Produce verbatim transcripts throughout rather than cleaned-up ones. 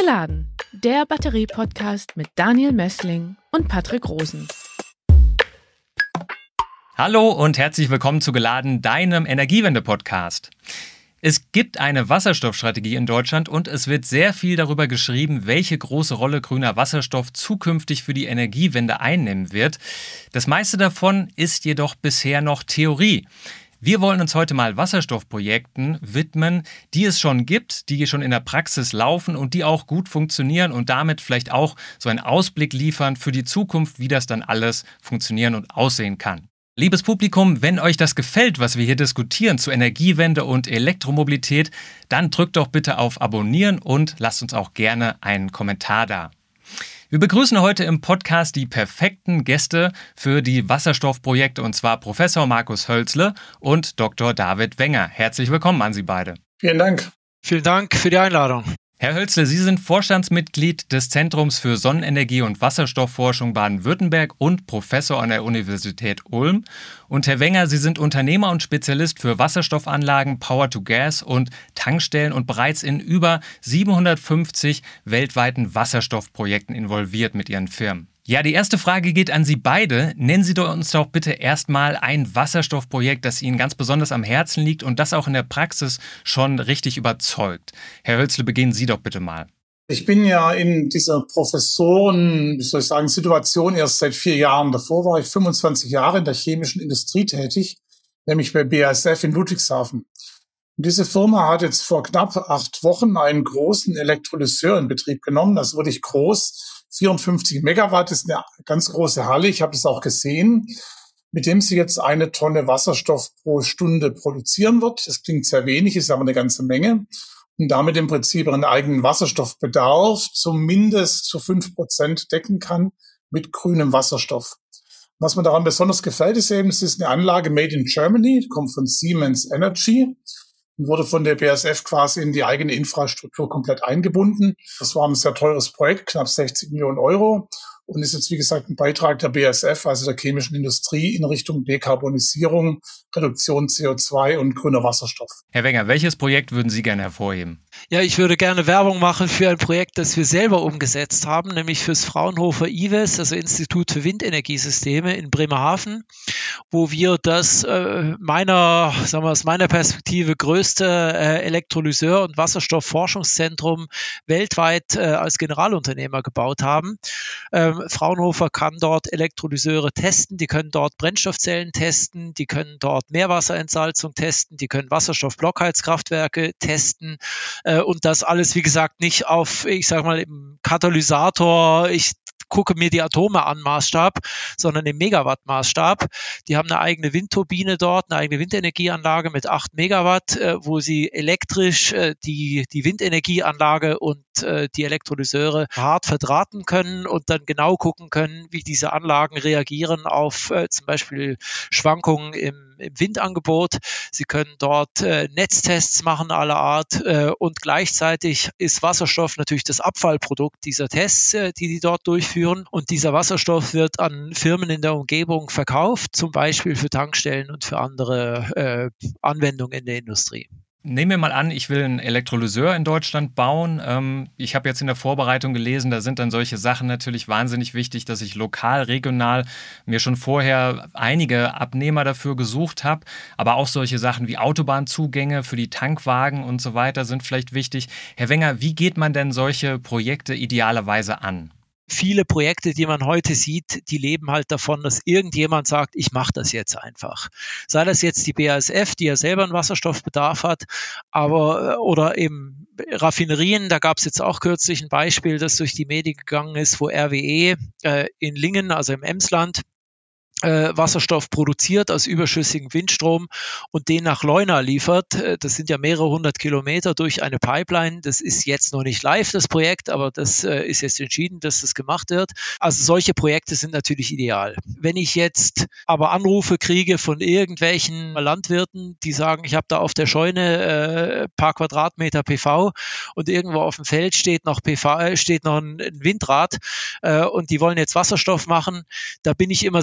Geladen, der Batterie-Podcast mit Daniel Mössling und Patrick Rosen. Hallo und herzlich willkommen zu Geladen, deinem Energiewende-Podcast. Es gibt eine Wasserstoffstrategie in Deutschland und es wird sehr viel darüber geschrieben, welche große Rolle grüner Wasserstoff zukünftig für die Energiewende einnehmen wird. Das meiste davon ist jedoch bisher noch Theorie. Wir wollen uns heute mal Wasserstoffprojekten widmen, die es schon gibt, die schon in der Praxis laufen und die auch gut funktionieren und damit vielleicht auch so einen Ausblick liefern für die Zukunft, wie das dann alles funktionieren und aussehen kann. Liebes Publikum, wenn euch das gefällt, was wir hier diskutieren zu Energiewende und Elektromobilität, dann drückt doch bitte auf Abonnieren und lasst uns auch gerne einen Kommentar da. Wir begrüßen heute im Podcast die perfekten Gäste für die Wasserstoffprojekte, und zwar Professor Markus Hölzle und Doktor David Wenger. Herzlich willkommen an Sie beide. Vielen Dank. Vielen Dank für die Einladung. Herr Hölzle, Sie sind Vorstandsmitglied des Zentrums für Sonnenenergie und Wasserstoffforschung Baden-Württemberg und Professor an der Universität Ulm. Und Herr Wenger, Sie sind Unternehmer und Spezialist für Wasserstoffanlagen, Power-to-Gas und Tankstellen und bereits in über siebenhundertfünfzig weltweiten Wasserstoffprojekten involviert mit Ihren Firmen. Ja, die erste Frage geht an Sie beide. Nennen Sie doch uns doch bitte erstmal ein Wasserstoffprojekt, das Ihnen ganz besonders am Herzen liegt und das auch in der Praxis schon richtig überzeugt. Herr Hölzle, beginnen Sie doch bitte mal. Ich bin ja in dieser Professoren, wie soll ich sagen, Situation erst seit vier Jahren. Davor war ich fünfundzwanzig Jahre in der chemischen Industrie tätig, nämlich bei B A S F in Ludwigshafen. Und diese Firma hat jetzt vor knapp acht Wochen einen großen Elektrolyseur in Betrieb genommen. Das ist wirklich groß. vierundfünfzig Megawatt ist eine ganz große Halle. Ich habe das auch gesehen, mit dem sie jetzt eine Tonne Wasserstoff pro Stunde produzieren wird. Das klingt sehr wenig, ist aber eine ganze Menge. Und damit im Prinzip ihren eigenen Wasserstoffbedarf zumindest zu fünf Prozent decken kann mit grünem Wasserstoff. Was mir daran besonders gefällt, ist eben, es ist eine Anlage made in Germany, die kommt von Siemens Energy und wurde von der B A S F quasi in die eigene Infrastruktur komplett eingebunden. Das war ein sehr teures Projekt, knapp sechzig Millionen Euro. Und ist jetzt, wie gesagt, ein Beitrag der B A S F, also der chemischen Industrie, in Richtung Dekarbonisierung, Reduktion C O zwei und grüner Wasserstoff. Herr Wenger, welches Projekt würden Sie gerne hervorheben? Ja, ich würde gerne Werbung machen für ein Projekt, das wir selber umgesetzt haben, nämlich fürs Fraunhofer I W E S, also Institut für Windenergiesysteme in Bremerhaven, wo wir das äh, meiner, sagen wir aus meiner Perspektive größte äh, Elektrolyseur- und Wasserstoffforschungszentrum weltweit äh, als Generalunternehmer gebaut haben. Ähm, Fraunhofer kann dort Elektrolyseure testen, die können dort Brennstoffzellen testen, die können dort Meerwasserentsalzung testen, die können Wasserstoffblockheizkraftwerke testen äh, und das alles, wie gesagt, nicht auf, ich sage mal, im Katalysator, ich gucke mir die Atome an Maßstab, sondern im Megawatt-Maßstab. Die haben eine eigene Windturbine dort, eine eigene Windenergieanlage mit acht Megawatt, äh, wo sie elektrisch äh, die, die Windenergieanlage und äh, die Elektrolyseure hart verdrahten können und dann genau gucken können, wie diese Anlagen reagieren auf äh, zum Beispiel Schwankungen im, im Windangebot. Sie können dort äh, Netztests machen aller Art äh, und gleichzeitig ist Wasserstoff natürlich das Abfallprodukt dieser Tests, äh, die die dort durchführen. Und dieser Wasserstoff wird an Firmen in der Umgebung verkauft, zum Beispiel für Tankstellen und für andere äh, Anwendungen in der Industrie. Nehmen wir mal an, ich will einen Elektrolyseur in Deutschland bauen. Ähm, ich habe jetzt in der Vorbereitung gelesen, da sind dann solche Sachen natürlich wahnsinnig wichtig, dass ich lokal, regional mir schon vorher einige Abnehmer dafür gesucht habe. Aber auch solche Sachen wie Autobahnzugänge für die Tankwagen und so weiter sind vielleicht wichtig. Herr Wenger, wie geht man denn solche Projekte idealerweise an? Viele Projekte, die man heute sieht, die leben halt davon, dass irgendjemand sagt, ich mache das jetzt einfach. Sei das jetzt die B A S F, die ja selber einen Wasserstoffbedarf hat, aber oder eben Raffinerien, da gab es jetzt auch kürzlich ein Beispiel, das durch die Medien gegangen ist, wo R W E äh, in Lingen, also im Emsland, äh, Wasserstoff produziert aus überschüssigem Windstrom und den nach Leuna liefert. Das sind ja mehrere hundert Kilometer durch eine Pipeline. Das ist jetzt noch nicht live, das Projekt, aber das äh, ist jetzt entschieden, dass das gemacht wird. Also solche Projekte sind natürlich ideal. Wenn ich jetzt aber Anrufe kriege von irgendwelchen Landwirten, die sagen, ich habe da auf der Scheune äh, paar Quadratmeter P V und irgendwo auf dem Feld steht noch P V, steht noch ein, ein Windrad äh, und die wollen jetzt Wasserstoff machen, da bin ich immer sehr skeptisch.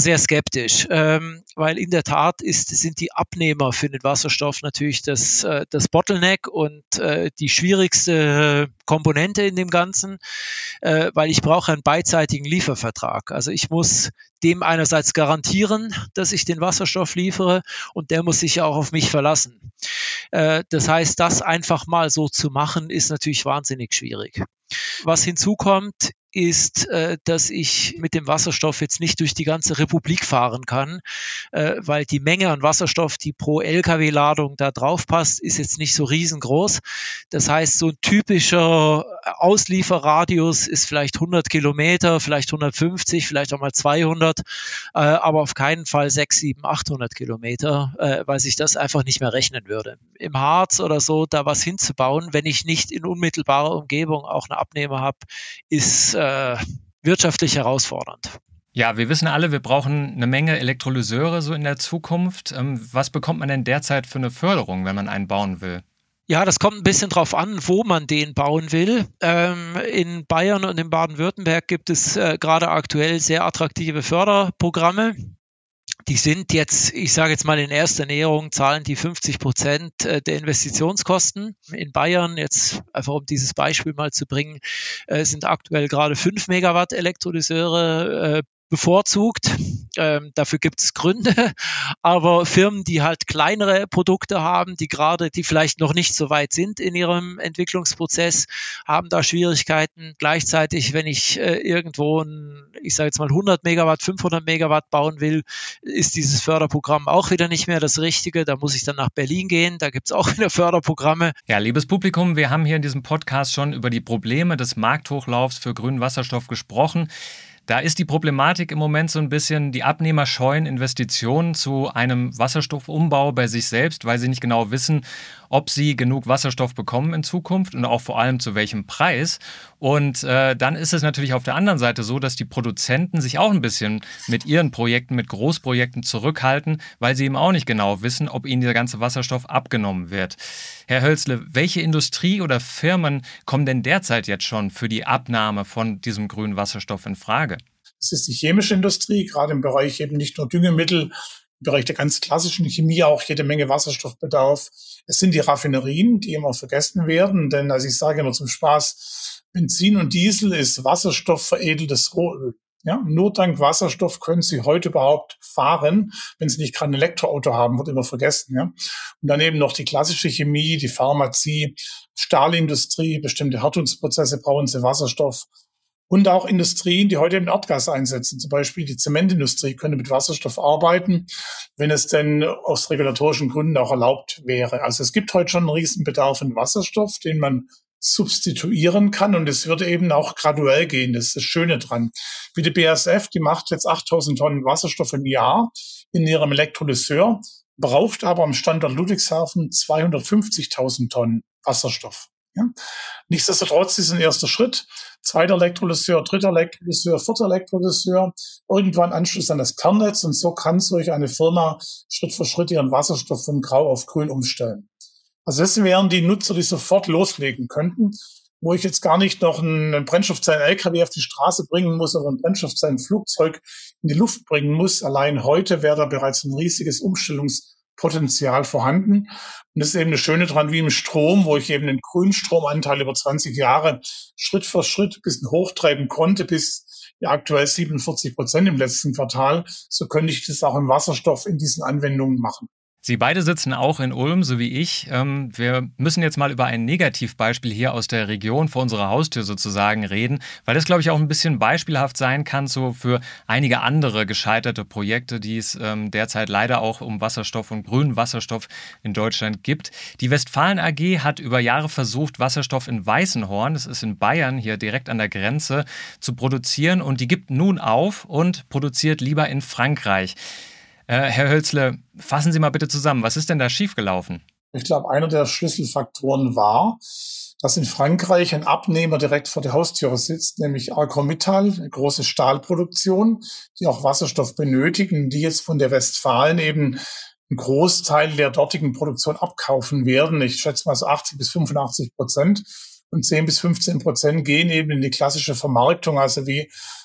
skeptisch, ähm, weil in der Tat ist, sind die Abnehmer für den Wasserstoff natürlich das, äh, das Bottleneck und äh, die schwierigste Komponente in dem Ganzen, äh, weil ich brauche einen beidseitigen Liefervertrag. Also ich muss dem einerseits garantieren, dass ich den Wasserstoff liefere und der muss sich ja auch auf mich verlassen. Äh, das heißt, das einfach mal so zu machen, ist natürlich wahnsinnig schwierig. Was hinzukommt, ist, äh, dass ich mit dem Wasserstoff jetzt nicht durch die ganze Republik fahren kann, äh, weil die Menge an Wasserstoff, die pro L K W-Ladung da drauf passt, ist jetzt nicht so riesengroß. Das heißt, so ein typischer Auslieferradius ist vielleicht hundert Kilometer, vielleicht hundertfünfzig, vielleicht auch mal zweihundert, äh, aber auf keinen Fall sechshundert, siebenhundert, achthundert Kilometer, äh, weil sich das einfach nicht mehr rechnen würde. Im Harz oder so da was hinzubauen, wenn ich nicht in unmittelbarer Umgebung auch einen Abnehmer habe, ist äh, wirtschaftlich herausfordernd. Ja, wir wissen alle, wir brauchen eine Menge Elektrolyseure so in der Zukunft. Ähm, was bekommt man denn derzeit für eine Förderung, wenn man einen bauen will? Ja, das kommt ein bisschen drauf an, wo man den bauen will. Ähm, in Bayern und in Baden-Württemberg gibt es äh, gerade aktuell sehr attraktive Förderprogramme. Die sind jetzt, ich sage jetzt mal in erster Näherung, zahlen die fünfzig Prozent der Investitionskosten. In Bayern, jetzt einfach um dieses Beispiel mal zu bringen, äh, sind aktuell gerade fünf Megawatt Elektrolyseure äh, bevorzugt. Ähm, dafür gibt es Gründe, aber Firmen, die halt kleinere Produkte haben, die gerade, die vielleicht noch nicht so weit sind in ihrem Entwicklungsprozess, haben da Schwierigkeiten. Gleichzeitig, wenn ich äh, irgendwo ein, ich sage jetzt mal hundert Megawatt, fünfhundert Megawatt bauen will, ist dieses Förderprogramm auch wieder nicht mehr das Richtige. Da muss ich dann nach Berlin gehen, da gibt es auch wieder Förderprogramme. Ja, liebes Publikum, wir haben hier in diesem Podcast schon über die Probleme des Markthochlaufs für grünen Wasserstoff gesprochen. Da ist die Problematik im Moment so ein bisschen, die Abnehmer scheuen Investitionen zu einem Wasserstoffumbau bei sich selbst, weil sie nicht genau wissen, ob sie genug Wasserstoff bekommen in Zukunft und auch vor allem zu welchem Preis. Und äh, dann ist es natürlich auf der anderen Seite so, dass die Produzenten sich auch ein bisschen mit ihren Projekten, mit Großprojekten zurückhalten, weil sie eben auch nicht genau wissen, ob ihnen der ganze Wasserstoff abgenommen wird. Herr Hölzle, welche Industrie oder Firmen kommen denn derzeit jetzt schon für die Abnahme von diesem grünen Wasserstoff in Frage? Das ist die chemische Industrie, gerade im Bereich eben nicht nur Düngemittel, im Bereich der ganz klassischen Chemie auch jede Menge Wasserstoffbedarf. Es sind die Raffinerien, die immer vergessen werden, denn als ich sage immer zum Spaß, Benzin und Diesel ist Wasserstoff veredeltes Rohöl. Ja, nur dank Wasserstoff können Sie heute überhaupt fahren, wenn Sie nicht gerade ein Elektroauto haben, wird immer vergessen. Ja. Und dann eben noch die klassische Chemie, die Pharmazie, Stahlindustrie, bestimmte Härtungsprozesse brauchen Sie Wasserstoff. Und auch Industrien, die heute eben Erdgas einsetzen. Zum Beispiel die Zementindustrie könnte mit Wasserstoff arbeiten, wenn es denn aus regulatorischen Gründen auch erlaubt wäre. Also es gibt heute schon einen riesen Bedarf an Wasserstoff, den man substituieren kann. Und es würde eben auch graduell gehen. Das ist das Schöne dran. Wie die B A S F, die macht jetzt achttausend Tonnen Wasserstoff im Jahr in ihrem Elektrolyseur, braucht aber am Standort Ludwigshafen zweihundertfünfzigtausend Tonnen Wasserstoff. Ja. Nichtsdestotrotz ist ein erster Schritt. Zweiter Elektrolyseur, dritter Elektrolyseur, vierter Elektrolyseur, irgendwann Anschluss an das Kernnetz. Und so kann solch eine Firma Schritt für Schritt ihren Wasserstoff von grau auf grün umstellen. Also das wären die Nutzer, die sofort loslegen könnten, wo ich jetzt gar nicht noch einen Brennstoffzellen-L K W auf die Straße bringen muss oder ein Brennstoffzellen-Flugzeug in die Luft bringen muss. Allein heute wäre da bereits ein riesiges Umstellungspotenzial vorhanden. Und das ist eben das Schöne dran, wie im Strom, wo ich eben den Grünstromanteil über zwanzig Jahre Schritt für Schritt ein bisschen hochtreiben konnte, bis ja, aktuell siebenundvierzig Prozent im letzten Quartal. So könnte ich das auch im Wasserstoff in diesen Anwendungen machen. Sie beide sitzen auch in Ulm, so wie ich. Wir müssen jetzt mal über ein Negativbeispiel hier aus der Region vor unserer Haustür sozusagen reden, weil das, glaube ich, auch ein bisschen beispielhaft sein kann so für einige andere gescheiterte Projekte, die es derzeit leider auch um Wasserstoff und grünen Wasserstoff in Deutschland gibt. Die Westfalen A G hat über Jahre versucht, Wasserstoff in Weißenhorn, das ist in Bayern, hier direkt an der Grenze, zu produzieren und die gibt nun auf und produziert lieber in Frankreich. Herr Hölzle, fassen Sie mal bitte zusammen. Was ist denn da schiefgelaufen? Ich glaube, einer der Schlüsselfaktoren war, dass in Frankreich ein Abnehmer direkt vor der Haustüre sitzt, nämlich ArcelorMittal, eine große Stahlproduktion, die auch Wasserstoff benötigen, die jetzt von der Westfalen eben einen Großteil der dortigen Produktion abkaufen werden. Ich schätze mal so achtzig bis fünfundachtzig Prozent. Und zehn bis fünfzehn Prozent gehen eben in die klassische Vermarktung, also wie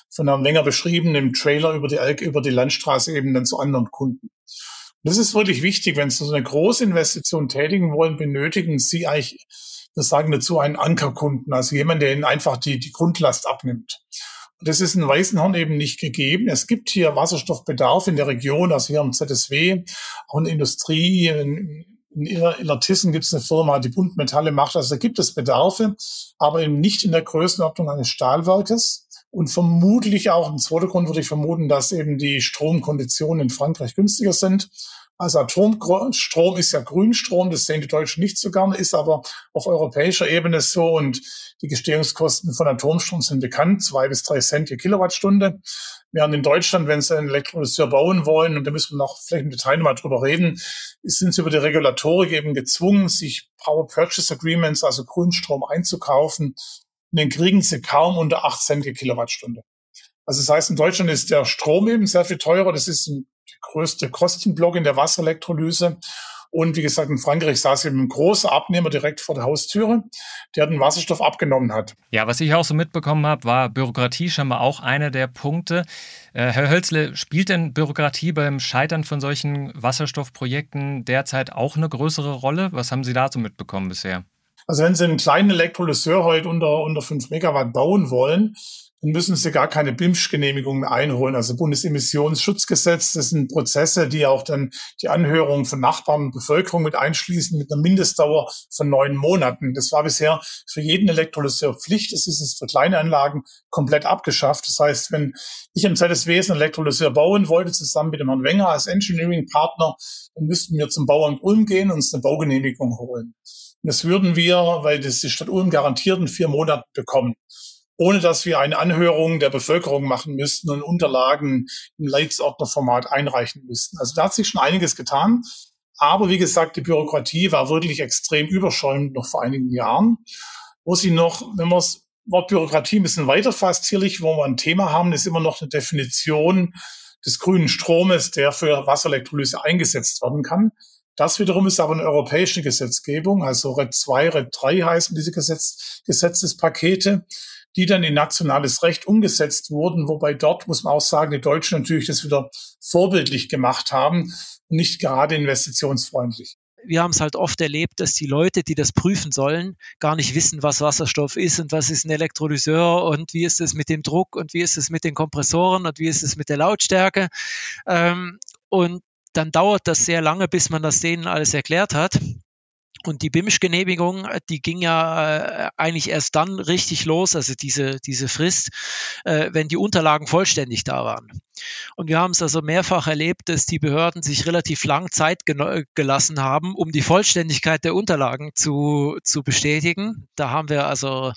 von einem länger beschriebenen Trailer über die, über die Landstraße eben dann zu anderen Kunden. Das ist wirklich wichtig, wenn Sie so eine große Investition tätigen wollen, benötigen Sie eigentlich, wir sagen dazu, einen Ankerkunden, also jemand, der Ihnen einfach die, die Grundlast abnimmt. Und das ist in Weißenhorn eben nicht gegeben. Es gibt hier Wasserstoffbedarf in der Region, also hier am Z S W, auch in der Industrie. In, in Illertissen gibt es eine Firma, die Buntmetalle macht. Also da gibt es Bedarfe, aber eben nicht in der Größenordnung eines Stahlwerkes. Und vermutlich auch, im zweiten Grund würde ich vermuten, dass eben die Stromkonditionen in Frankreich günstiger sind. Also Atomstrom ist ja Grünstrom, das sehen die Deutschen nicht so gerne, ist aber auf europäischer Ebene so, und die Gestehungskosten von Atomstrom sind bekannt, zwei bis drei Cent je Kilowattstunde. Während in Deutschland, wenn sie einen Elektrolyseur bauen wollen, und da müssen wir noch vielleicht im Detail mal drüber reden, sind sie über die Regulatorik eben gezwungen, sich Power Purchase Agreements, also Grünstrom, einzukaufen. Und den kriegen sie kaum unter acht Cent je Kilowattstunde. Also das heißt, in Deutschland ist der Strom eben sehr viel teurer. Das ist ein, der größte Kostenblock in der Wasserelektrolyse. Und wie gesagt, in Frankreich saß eben ein großer Abnehmer direkt vor der Haustüre, der den Wasserstoff abgenommen hat. Ja, was ich auch so mitbekommen habe, war Bürokratie scheinbar auch einer der Punkte. Äh, Herr Hölzle, spielt denn Bürokratie beim Scheitern von solchen Wasserstoffprojekten derzeit auch eine größere Rolle? Was haben Sie dazu mitbekommen bisher? Also wenn Sie einen kleinen Elektrolyseur heute unter, unter fünf Megawatt bauen wollen, dann müssen Sie gar keine B I M S-Genehmigung mehr einholen. Also Bundesemissionsschutzgesetz, das sind Prozesse, die auch dann die Anhörung von Nachbarn und Bevölkerung mit einschließen, mit einer Mindestdauer von neun Monaten. Das war bisher für jeden Elektrolyseur Pflicht. Das ist es für kleine Anlagen komplett abgeschafft. Das heißt, wenn ich im Z S W einen Elektrolyseur bauen wollte, zusammen mit dem Herrn Wenger als Engineering-Partner, dann müssten wir zum Bauamt Ulm gehen und uns eine Baugenehmigung holen. Und das würden wir, weil das die Stadt Ulm garantiert, in vier Monaten bekommen, ohne dass wir eine Anhörung der Bevölkerung machen müssten und Unterlagen im Leitsordnerformat einreichen müssten. Also da hat sich schon einiges getan. Aber wie gesagt, die Bürokratie war wirklich extrem überschäumend noch vor einigen Jahren. Wo sie noch, wenn man das Wort Bürokratie ein bisschen weiterfasst, hierlich, wo wir ein Thema haben, ist immer noch eine Definition des grünen Stromes, der für Wasserelektrolyse eingesetzt werden kann. Das wiederum ist aber eine europäische Gesetzgebung, also R E D zwei, R E D drei heißen diese Gesetz, Gesetzespakete, die dann in nationales Recht umgesetzt wurden, wobei dort, muss man auch sagen, die Deutschen natürlich das wieder vorbildlich gemacht haben und nicht gerade investitionsfreundlich. Wir haben es halt oft erlebt, dass die Leute, die das prüfen sollen, gar nicht wissen, was Wasserstoff ist und was ist ein Elektrolyseur und wie ist es mit dem Druck und wie ist es mit den Kompressoren und wie ist es mit der Lautstärke. Ähm, und dann dauert das sehr lange, bis man das denen alles erklärt hat. Und die B I M S-Genehmigung, die ging ja äh, eigentlich erst dann richtig los, also diese, diese Frist, äh, wenn die Unterlagen vollständig da waren. Und wir haben es also mehrfach erlebt, dass die Behörden sich relativ lang Zeit geno- gelassen haben, um die Vollständigkeit der Unterlagen zu, zu bestätigen. Da haben wir also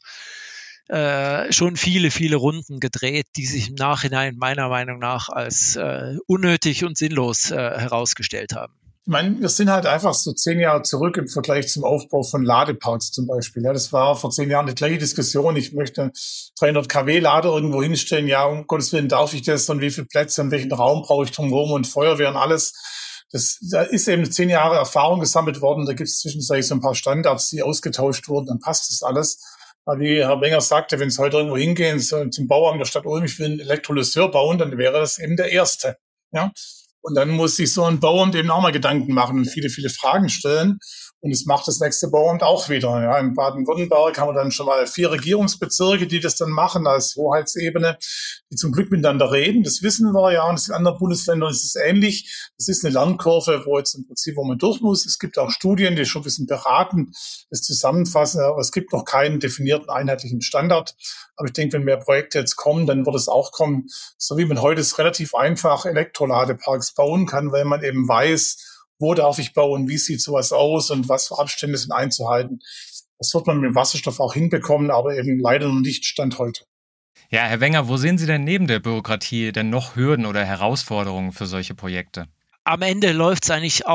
äh, schon viele, viele Runden gedreht, die sich im Nachhinein meiner Meinung nach als äh, unnötig und sinnlos äh, herausgestellt haben. Ich meine, wir sind halt einfach so zehn Jahre zurück im Vergleich zum Aufbau von Ladeparks zum Beispiel. Ja, das war vor zehn Jahren die gleiche Diskussion. Ich möchte dreihundert Kilowatt Lader irgendwo hinstellen. Ja, um Gottes Willen, darf ich das? Und wie viele Plätze und welchen Raum brauche ich drumherum und Feuerwehr und alles? Das, da ist eben zehn Jahre Erfahrung gesammelt worden. Da gibt es zwischenzeitlich so ein paar Standards, die ausgetauscht wurden. Dann passt das alles. Aber wie Herr Wenger sagte, wenn Sie heute irgendwo hingehen so zum Bauamt der Stadt Ulm, ich will einen Elektrolyseur bauen, dann wäre das eben der erste. Ja. Und dann muss sich so ein Bauamt eben auch mal Gedanken machen und viele, viele Fragen stellen. Und es macht das nächste Bauamt auch wieder. Ja, in Baden-Württemberg haben wir dann schon mal vier Regierungsbezirke, die das dann machen als Hoheitsebene, die zum Glück miteinander reden. Das wissen wir ja. Und in anderen Bundesländern ist es ähnlich. Das ist eine Lernkurve, wo jetzt im Prinzip, wo man durch muss. Es gibt auch Studien, die schon ein bisschen beratend das zusammenfassen. Aber es gibt noch keinen definierten einheitlichen Standard. Aber ich denke, wenn mehr Projekte jetzt kommen, dann wird es auch kommen. So wie man heute es relativ einfach Elektroladeparks bauen kann, weil man eben weiß, wo darf ich bauen, wie sieht sowas aus und was für Abstände sind einzuhalten. Das wird man mit Wasserstoff auch hinbekommen, aber eben leider noch nicht Stand heute. Ja, Herr Wenger, wo sehen Sie denn neben der Bürokratie denn noch Hürden oder Herausforderungen für solche Projekte? Am Ende läuft es eigentlich auf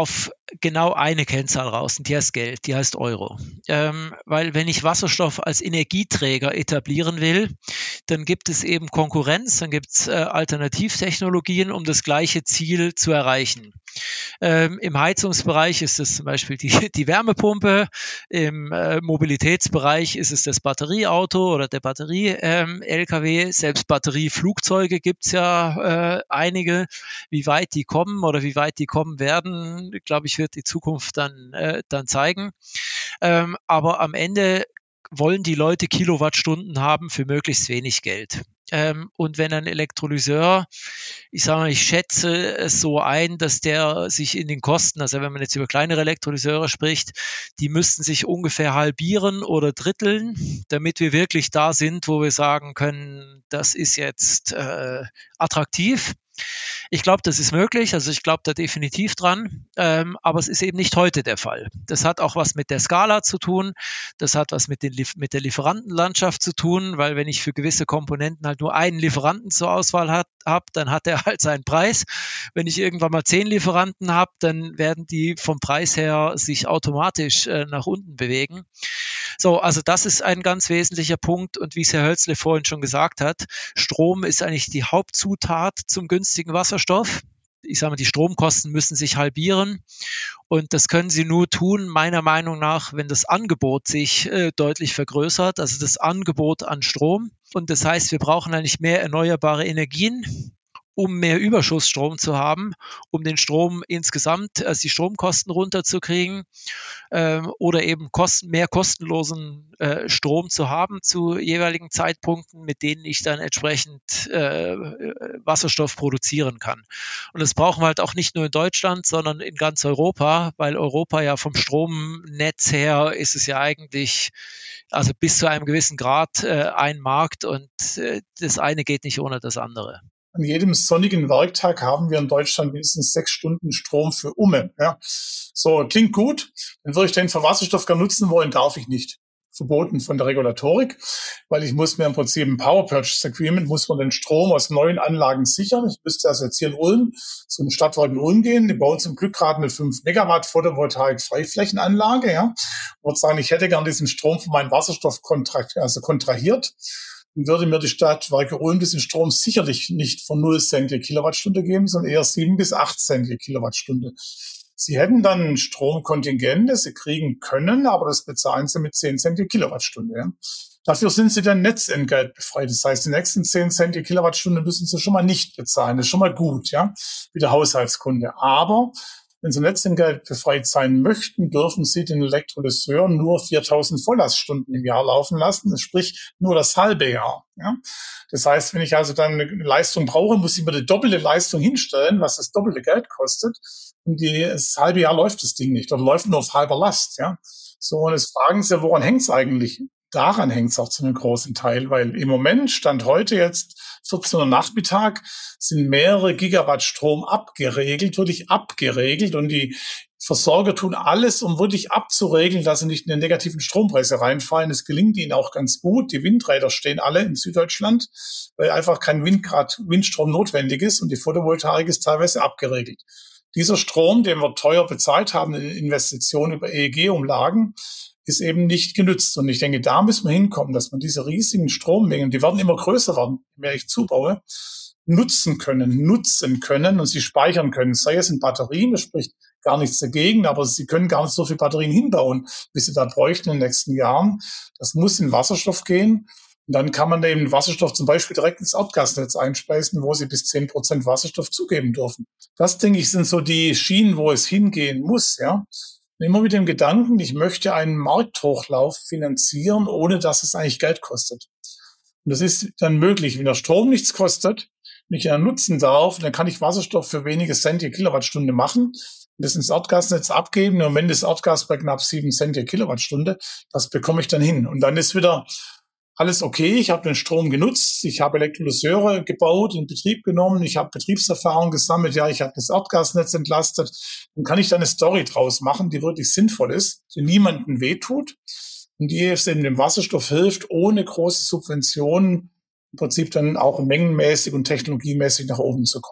genau eine Kennzahl raus und die heißt Geld, die heißt Euro. Ähm, weil wenn ich Wasserstoff als Energieträger etablieren will, dann gibt es eben Konkurrenz, dann gibt es äh, Alternativtechnologien, um das gleiche Ziel zu erreichen. Ähm, Im Heizungsbereich ist es zum Beispiel die, die Wärmepumpe, im äh, Mobilitätsbereich ist es das Batterieauto oder der Batterie-L K W, ähm, selbst Batterieflugzeuge gibt es ja äh, einige. Wie weit die kommen oder wie weit die kommen werden, glaube ich, wird die Zukunft dann, äh, dann zeigen. Ähm, aber am Ende wollen die Leute Kilowattstunden haben für möglichst wenig Geld. Ähm, und wenn ein Elektrolyseur, ich sage mal, ich schätze es so ein, dass der sich in den Kosten, also wenn man jetzt über kleinere Elektrolyseure spricht, die müssten sich ungefähr halbieren oder dritteln, damit wir wirklich da sind, wo wir sagen können, das ist jetzt äh, attraktiv. Ich glaube, das ist möglich, also ich glaube da definitiv dran, ähm, aber es ist eben nicht heute der Fall. Das hat auch was mit der Skala zu tun, das hat was mit, den, mit der Lieferantenlandschaft zu tun, weil wenn ich für gewisse Komponenten halt nur einen Lieferanten zur Auswahl habe, dann hat er halt seinen Preis. Wenn ich irgendwann mal zehn Lieferanten habe, dann werden die vom Preis her sich automatisch äh, nach unten bewegen. So, also das ist ein ganz wesentlicher Punkt und wie es Herr Hölzle vorhin schon gesagt hat, Strom ist eigentlich die Hauptzutat zum günstigen Wasserstoff. Ich sage mal, die Stromkosten müssen sich halbieren und das können sie nur tun, meiner Meinung nach, wenn das Angebot sich äh, deutlich vergrößert, also das Angebot an Strom. Und das heißt, wir brauchen eigentlich mehr erneuerbare Energien, um mehr Überschussstrom zu haben, um den Strom insgesamt, also die Stromkosten runterzukriegen ähm, oder eben kosten, mehr kostenlosen äh, Strom zu haben zu jeweiligen Zeitpunkten, mit denen ich dann entsprechend äh, Wasserstoff produzieren kann. Und das brauchen wir halt auch nicht nur in Deutschland, sondern in ganz Europa, weil Europa ja vom Stromnetz her ist es ja eigentlich also bis zu einem gewissen Grad äh, ein Markt und äh, das eine geht nicht ohne das andere. An jedem sonnigen Werktag haben wir in Deutschland mindestens sechs Stunden Strom für Umme. Ja. So, klingt gut. Dann würde ich den für Wasserstoff gerne nutzen wollen, darf ich nicht. Verboten von der Regulatorik, weil ich muss mir im Prinzip ein Power Purchase Agreement, muss man den Strom aus neuen Anlagen sichern. Ich müsste also jetzt hier in Ulm zu einem Stadtwerk in Ulm gehen. Die bauen zum Glück gerade eine fünf Megawatt Photovoltaik-Freiflächenanlage. Ja. Ich würde sagen, ich hätte gern diesen Strom für meinen Wasserstoff kontrakt, also kontrahiert. Dann würde mir die Stadtwerke Ulm diesen Strom sicherlich nicht von null Cent je Kilowattstunde geben, sondern eher sieben bis acht Cent je Kilowattstunde. Sie hätten dann ein Stromkontingent, das Sie kriegen können, aber das bezahlen Sie mit zehn Cent je Kilowattstunde. Ja. Dafür sind Sie dann Netzentgelt befreit. Das heißt, die nächsten zehn Cent je Kilowattstunde müssen Sie schon mal nicht bezahlen. Das ist schon mal gut, ja, wie der Haushaltskunde. Aber wenn Sie Netzentgelt befreit sein möchten, dürfen Sie den Elektrolyseur nur viertausend Volllaststunden im Jahr laufen lassen, das sprich nur das halbe Jahr. Ja? Das heißt, wenn ich also dann eine Leistung brauche, muss ich mir die doppelte Leistung hinstellen, was das doppelte Geld kostet. Und die, das halbe Jahr läuft das Ding nicht oder läuft nur auf halber Last. Ja? So, und jetzt fragen Sie, woran hängt es eigentlich? Daran hängt es auch zu einem großen Teil, weil im Moment, Stand heute jetzt, vierzehn Uhr Nachmittag, sind mehrere Gigawatt Strom abgeregelt, wirklich abgeregelt. Und die Versorger tun alles, um wirklich abzuregeln, dass sie nicht in den negativen Strompreise reinfallen. Das gelingt ihnen auch ganz gut. Die Windräder stehen alle in Süddeutschland, weil einfach kein Windgrad, Windstrom notwendig ist und die Photovoltaik ist teilweise abgeregelt. Dieser Strom, den wir teuer bezahlt haben in Investitionen über E E G-Umlagen, ist eben nicht genützt. Und ich denke, da müssen wir hinkommen, dass man diese riesigen Strommengen, die werden immer größer werden, je mehr ich zubaue, nutzen können, nutzen können und sie speichern können. Sei es in Batterien, das spricht gar nichts dagegen, aber sie können gar nicht so viele Batterien hinbauen, wie sie da bräuchten in den nächsten Jahren. Das muss in Wasserstoff gehen. Und dann kann man eben Wasserstoff zum Beispiel direkt ins Erdgasnetz einspeisen, wo sie bis zehn Prozent Wasserstoff zugeben dürfen. Das, denke ich, sind so die Schienen, wo es hingehen muss, ja. Immer mit dem Gedanken, ich möchte einen Markthochlauf finanzieren, ohne dass es eigentlich Geld kostet. Und das ist dann möglich, wenn der Strom nichts kostet, wenn ich ihn nutzen darf, dann kann ich Wasserstoff für wenige Cent je Kilowattstunde machen und das ins Erdgasnetz abgeben. Im Moment ist Erdgas bei knapp sieben Cent je Kilowattstunde. Das bekomme ich dann hin. Und dann ist wieder alles okay, ich habe den Strom genutzt, ich habe Elektrolyseure gebaut, in Betrieb genommen, ich habe Betriebserfahrung gesammelt, ja, ich habe das Erdgasnetz entlastet. Dann kann ich da eine Story draus machen, die wirklich sinnvoll ist, die niemandem wehtut und die jetzt eben dem Wasserstoff hilft, ohne große Subventionen im Prinzip dann auch mengenmäßig und technologiemäßig nach oben zu kommen.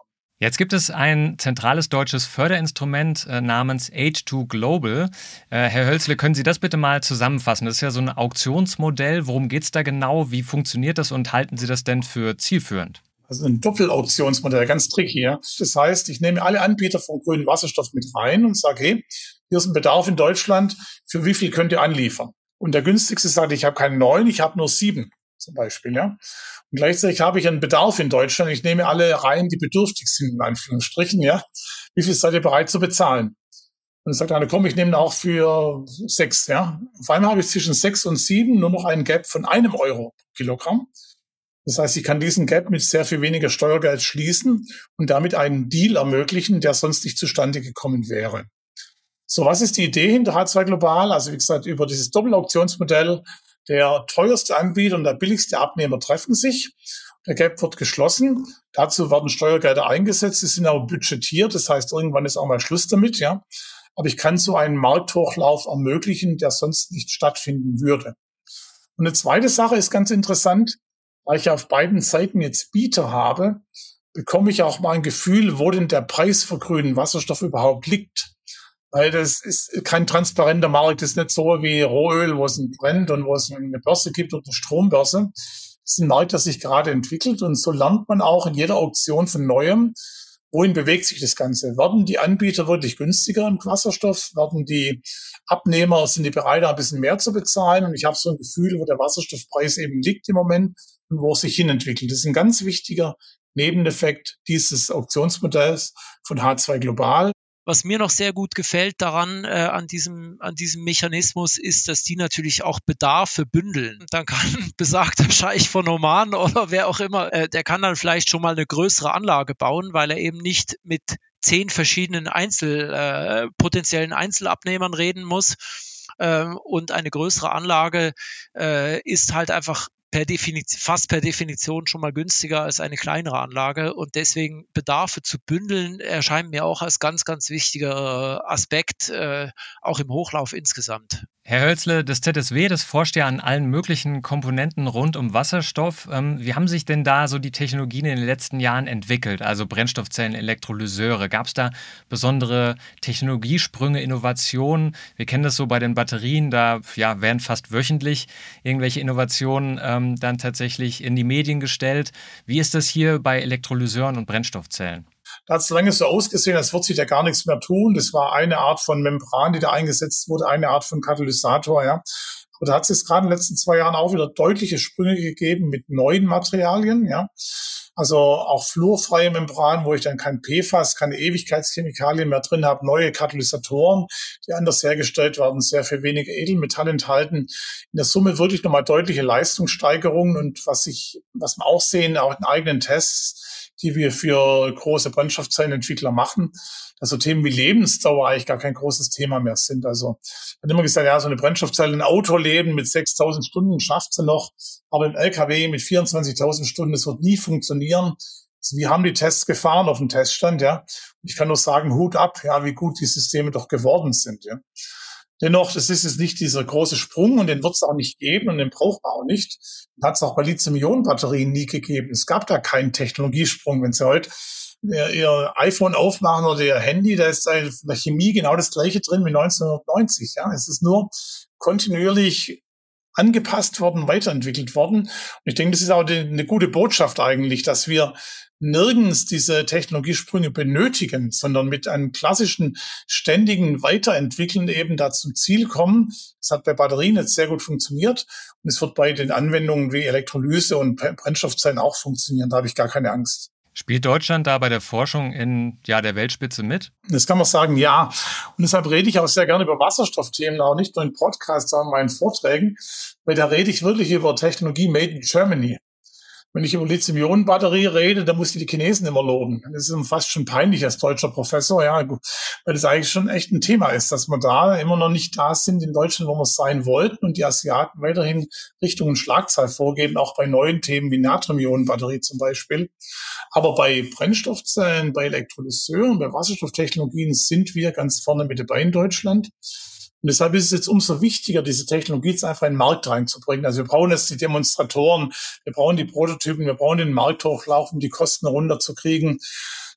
Jetzt gibt es ein zentrales deutsches Förderinstrument äh, namens H zwei Global. Äh, Herr Hölzle, können Sie das bitte mal zusammenfassen? Das ist ja so ein Auktionsmodell. Worum geht es da genau? Wie funktioniert das und halten Sie das denn für zielführend? Also ein Doppelauktionsmodell, ganz tricky. Ja? Das heißt, ich nehme alle Anbieter von grünem Wasserstoff mit rein und sage, hey, hier ist ein Bedarf in Deutschland, für wie viel könnt ihr anliefern? Und der günstigste sagt, ich habe keinen neun, ich habe nur sieben zum Beispiel. Ja? Und gleichzeitig habe ich einen Bedarf in Deutschland. Ich nehme alle rein, die bedürftig sind, in Anführungsstrichen. Ja? Wie viel seid ihr bereit zu bezahlen? Und dann sagt einer, komm, ich nehme auch für sechs. Ja? Auf einmal habe ich zwischen sechs und sieben nur noch einen Gap von einem Euro pro Kilogramm. Das heißt, ich kann diesen Gap mit sehr viel weniger Steuergeld schließen und damit einen Deal ermöglichen, der sonst nicht zustande gekommen wäre. So, was ist die Idee hinter H zwei Global? Also wie gesagt, über dieses Doppelauktionsmodell, der teuerste Anbieter und der billigste Abnehmer treffen sich. Der Gap wird geschlossen. Dazu werden Steuergelder eingesetzt. Sie sind aber budgetiert. Das heißt, irgendwann ist auch mal Schluss damit, ja. Aber ich kann so einen Markthochlauf ermöglichen, der sonst nicht stattfinden würde. Und eine zweite Sache ist ganz interessant. Weil ich auf beiden Seiten jetzt Bieter habe, bekomme ich auch mal ein Gefühl, wo denn der Preis für grünen Wasserstoff überhaupt liegt. Weil das ist kein transparenter Markt. Das ist nicht so wie Rohöl, wo es ein brennt und wo es eine Börse gibt und eine Strombörse. Das ist ein Markt, der sich gerade entwickelt. Und so lernt man auch in jeder Auktion von Neuem, wohin bewegt sich das Ganze. Werden die Anbieter wirklich günstiger im Wasserstoff? Werden die Abnehmer, sind die bereit, ein bisschen mehr zu bezahlen? Und ich habe so ein Gefühl, wo der Wasserstoffpreis eben liegt im Moment und wo es sich hin entwickelt. Das ist ein ganz wichtiger Nebeneffekt dieses Auktionsmodells von H zwei Global. Was mir noch sehr gut gefällt daran, äh, an diesem, an diesem Mechanismus, ist, dass die natürlich auch Bedarfe bündeln. Dann kann besagter Scheich von Oman oder wer auch immer, äh, der kann dann vielleicht schon mal eine größere Anlage bauen, weil er eben nicht mit zehn verschiedenen Einzel, äh, potenziellen Einzelabnehmern reden muss. Ähm, und eine größere Anlage äh, ist halt einfach per Definition, fast per Definition schon mal günstiger als eine kleinere Anlage, und deswegen Bedarfe zu bündeln erscheint mir auch als ganz, ganz wichtiger Aspekt, äh, auch im Hochlauf insgesamt. Herr Hölzle, das Z S W, das forscht ja an allen möglichen Komponenten rund um Wasserstoff. Ähm, wie haben sich denn da so die Technologien in den letzten Jahren entwickelt? Also Brennstoffzellen, Elektrolyseure. Gab es da besondere Technologiesprünge, Innovationen? Wir kennen das so bei den Batterien, da ja, werden fast wöchentlich irgendwelche Innovationen ähm, dann tatsächlich in die Medien gestellt. Wie ist das hier bei Elektrolyseuren und Brennstoffzellen? Da hat es lange so ausgesehen, als wird sich da gar nichts mehr tun. Das war eine Art von Membran, die da eingesetzt wurde, eine Art von Katalysator, ja. Aber da hat es gerade in den letzten zwei Jahren auch wieder deutliche Sprünge gegeben mit neuen Materialien, ja. Also auch fluorfreie Membran, wo ich dann kein P F A S, keine Ewigkeitschemikalien mehr drin habe, neue Katalysatoren, die anders hergestellt werden, sehr viel weniger Edelmetall enthalten. In der Summe wirklich nochmal deutliche Leistungssteigerungen, und was ich, was wir auch sehen, auch in eigenen Tests, die wir für große Brennstoffzellenentwickler machen, dass so Themen wie Lebensdauer eigentlich gar kein großes Thema mehr sind. Also ich habe immer gesagt, ja, so eine Brennstoffzelle, ein Auto-Leben mit sechstausend Stunden schafft sie noch, aber im L K W mit vierundzwanzigtausend Stunden, das wird nie funktionieren. Also wir haben die Tests gefahren auf dem Teststand, ja. Ich kann nur sagen, Hut ab, ja, wie gut die Systeme doch geworden sind, ja. Dennoch, das ist jetzt nicht dieser große Sprung, und den wird es auch nicht geben, und den braucht man auch nicht. Den hat es auch bei Lithium-Ionen-Batterien nie gegeben. Es gab da keinen Technologiesprung. Wenn Sie heute ihr, ihr iPhone aufmachen oder Ihr Handy, da ist in der Chemie genau das Gleiche drin wie neunzehnhundertneunzig. Ja, es ist nur kontinuierlich angepasst worden, weiterentwickelt worden. Und ich denke, das ist auch die, eine gute Botschaft eigentlich, dass wir nirgends diese Technologiesprünge benötigen, sondern mit einem klassischen, ständigen Weiterentwickeln eben da zum Ziel kommen. Das hat bei Batterien jetzt sehr gut funktioniert, und es wird bei den Anwendungen wie Elektrolyse und Brennstoffzellen auch funktionieren. Da habe ich gar keine Angst. Spielt Deutschland da bei der Forschung in ja, der Weltspitze mit? Das kann man sagen, ja. Und deshalb rede ich auch sehr gerne über Wasserstoffthemen, auch nicht nur in Podcasts, sondern in meinen Vorträgen, weil da rede ich wirklich über Technologie made in Germany. Wenn ich über Lithium-Ionen-Batterie rede, dann muss ich die Chinesen immer loben. Das ist fast schon peinlich als deutscher Professor, ja, weil das eigentlich schon echt ein Thema ist, dass wir da immer noch nicht da sind in Deutschland, wo wir es sein wollten, und die Asiaten weiterhin Richtung und Schlagzahl vorgeben, auch bei neuen Themen wie Natrium-Ionen-Batterie zum Beispiel. Aber bei Brennstoffzellen, bei Elektrolyseuren, bei Wasserstofftechnologien sind wir ganz vorne mit dabei in Deutschland. Und deshalb ist es jetzt umso wichtiger, diese Technologie jetzt einfach in den Markt reinzubringen. Also wir brauchen jetzt die Demonstratoren, wir brauchen die Prototypen, wir brauchen den Markthochlauf, um die Kosten runterzukriegen.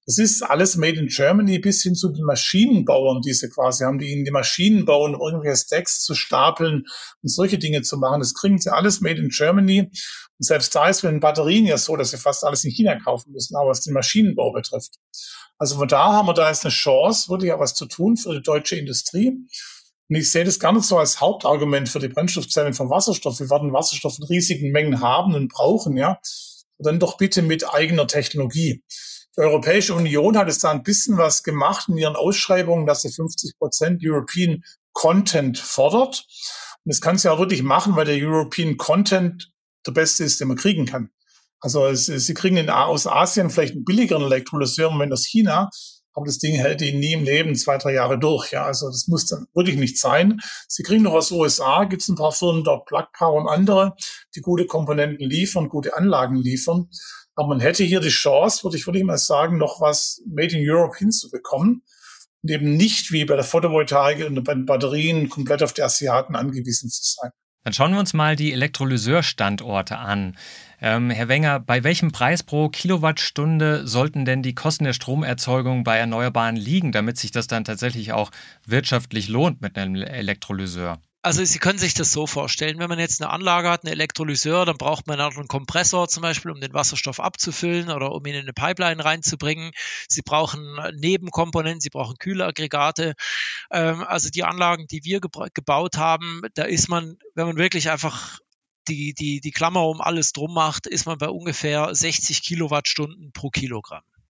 Das ist alles made in Germany bis hin zu den Maschinenbauern, die sie quasi haben, die ihnen die Maschinen bauen, um irgendwelche Stacks zu stapeln und solche Dinge zu machen. Das kriegen sie alles made in Germany. Und selbst da ist mit den Batterien ja so, dass sie fast alles in China kaufen müssen, auch was den Maschinenbau betrifft. Also von da haben wir da jetzt eine Chance, wirklich auch was zu tun für die deutsche Industrie. Und ich sehe das gar nicht so als Hauptargument für die Brennstoffzellen vom Wasserstoff. Wir werden Wasserstoff in riesigen Mengen haben und brauchen, ja. Und dann doch bitte mit eigener Technologie. Die Europäische Union hat es da ein bisschen was gemacht in ihren Ausschreibungen, dass sie fünfzig Prozent European Content fordert. Und das kann sie auch wirklich machen, weil der European Content der beste ist, den man kriegen kann. Also es, sie kriegen in, aus Asien vielleicht einen billigeren Elektrolyseur, wenn aus China, aber das Ding hält ihnen nie im Leben zwei, drei Jahre durch. Ja, also das muss dann wirklich nicht sein. Sie kriegen noch aus U S A, gibt es ein paar Firmen dort, Plug Power und andere, die gute Komponenten liefern, gute Anlagen liefern. Aber man hätte hier die Chance, würde ich, würde ich mal sagen, noch was Made in Europe hinzubekommen und eben nicht wie bei der Photovoltaik und bei den Batterien komplett auf die Asiaten angewiesen zu sein. Dann schauen wir uns mal die Elektrolyseurstandorte an. Ähm, Herr Wenger, bei welchem Preis pro Kilowattstunde sollten denn die Kosten der Stromerzeugung bei Erneuerbaren liegen, damit sich das dann tatsächlich auch wirtschaftlich lohnt mit einem Elektrolyseur? Also Sie können sich das so vorstellen, wenn man jetzt eine Anlage hat, einen Elektrolyseur, dann braucht man auch einen Kompressor zum Beispiel, um den Wasserstoff abzufüllen oder um ihn in eine Pipeline reinzubringen. Sie brauchen Nebenkomponenten, Sie brauchen Kühlaggregate. Ähm, also die Anlagen, die wir ge- gebaut haben, da ist man, wenn man wirklich einfach die, die, die Klammer um alles drum macht, ist man bei ungefähr sechzig Kilowattstunden pro Kilogramm.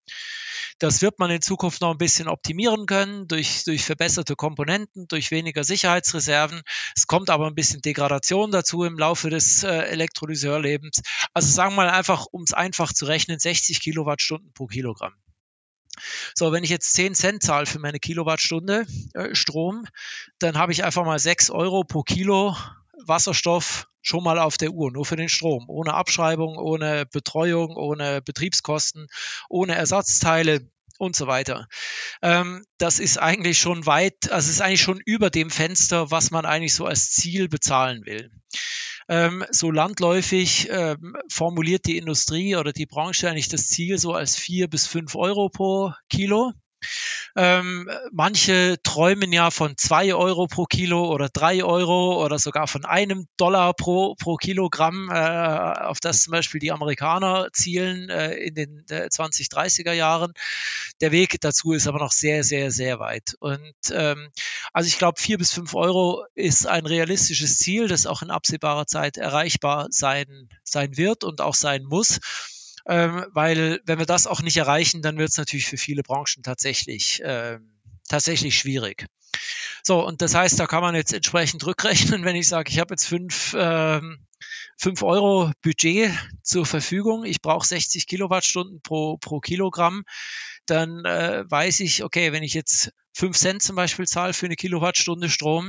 Das wird man in Zukunft noch ein bisschen optimieren können durch, durch verbesserte Komponenten, durch weniger Sicherheitsreserven. Es kommt aber ein bisschen Degradation dazu im Laufe des äh, Elektrolyseurlebens. Also sagen wir mal einfach, um es einfach zu rechnen, sechzig Kilowattstunden pro Kilogramm. So, wenn ich jetzt zehn Cent zahle für meine Kilowattstunde äh, Strom, dann habe ich einfach mal sechs Euro pro Kilo Wasserstoff schon mal auf der Uhr, nur für den Strom, ohne Abschreibung, ohne Betreuung, ohne Betriebskosten, ohne Ersatzteile und so weiter. Ähm, das ist eigentlich schon weit, also es ist eigentlich schon über dem Fenster, was man eigentlich so als Ziel bezahlen will. Ähm, so landläufig ähm, formuliert die Industrie oder die Branche eigentlich das Ziel so als vier bis fünf Euro pro Kilo. Ähm, manche träumen ja von zwei Euro pro Kilo oder drei Euro oder sogar von einem Dollar pro, pro Kilogramm, äh, auf das zum Beispiel die Amerikaner zielen äh, in den äh, zwanzig dreißiger Jahren. Der Weg dazu ist aber noch sehr, sehr, sehr weit. Und ähm, also ich glaube, vier bis fünf Euro ist ein realistisches Ziel, das auch in absehbarer Zeit erreichbar sein, sein wird und auch sein muss. Ähm, weil wenn wir das auch nicht erreichen, dann wird es natürlich für viele Branchen tatsächlich, äh, tatsächlich schwierig. So, und das heißt, da kann man jetzt entsprechend rückrechnen, wenn ich sage, ich habe jetzt fünf, ähm, fünf Euro Budget zur Verfügung, ich brauche sechzig Kilowattstunden pro, pro Kilogramm, dann äh, weiß ich, okay, wenn ich jetzt fünf Cent zum Beispiel zahle für eine Kilowattstunde Strom,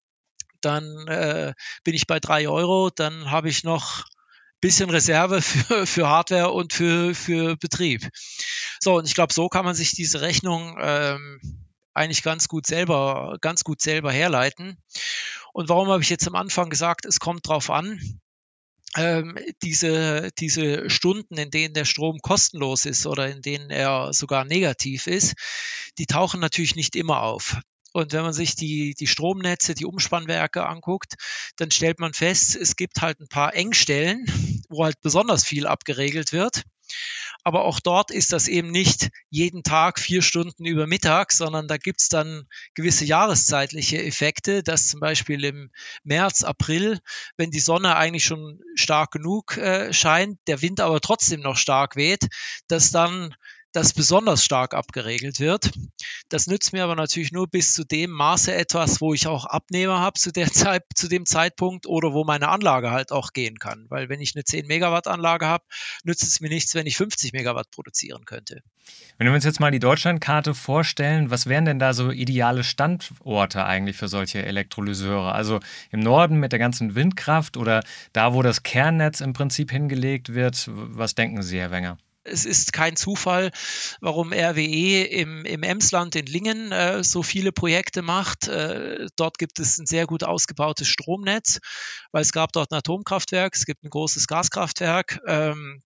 dann äh, bin ich bei drei Euro, dann habe ich noch bisschen Reserve für, für Hardware und für, für Betrieb. So, und ich glaube, so kann man sich diese Rechnung ähm, eigentlich ganz gut selber, ganz gut selber herleiten. Und warum habe ich jetzt am Anfang gesagt, es kommt drauf an? Ähm, diese, diese Stunden, in denen der Strom kostenlos ist oder in denen er sogar negativ ist, die tauchen natürlich nicht immer auf. Und wenn man sich die, die Stromnetze, die Umspannwerke anguckt, dann stellt man fest, es gibt halt ein paar Engstellen, wo halt besonders viel abgeregelt wird. Aber auch dort ist das eben nicht jeden Tag vier Stunden über Mittag, sondern da gibt's dann gewisse jahreszeitliche Effekte, dass zum Beispiel im März, April, wenn die Sonne eigentlich schon stark genug äh, scheint, der Wind aber trotzdem noch stark weht, dass dann das besonders stark abgeregelt wird. Das nützt mir aber natürlich nur bis zu dem Maße etwas, wo ich auch Abnehmer habe zu der Zeit, zu dem Zeitpunkt oder wo meine Anlage halt auch gehen kann. Weil wenn ich eine zehn Megawatt Anlage habe, nützt es mir nichts, wenn ich fünfzig Megawatt produzieren könnte. Wenn wir uns jetzt mal die Deutschlandkarte vorstellen, was wären denn da so ideale Standorte eigentlich für solche Elektrolyseure? Also im Norden mit der ganzen Windkraft oder da, wo das Kernnetz im Prinzip hingelegt wird? Was denken Sie, Herr Wenger? Es ist kein Zufall, warum R W E im, im Emsland in Lingen äh, so viele Projekte macht. Äh, dort gibt es ein sehr gut ausgebautes Stromnetz, weil es gab dort ein Atomkraftwerk, es gibt ein großes Gaskraftwerk. Ähm,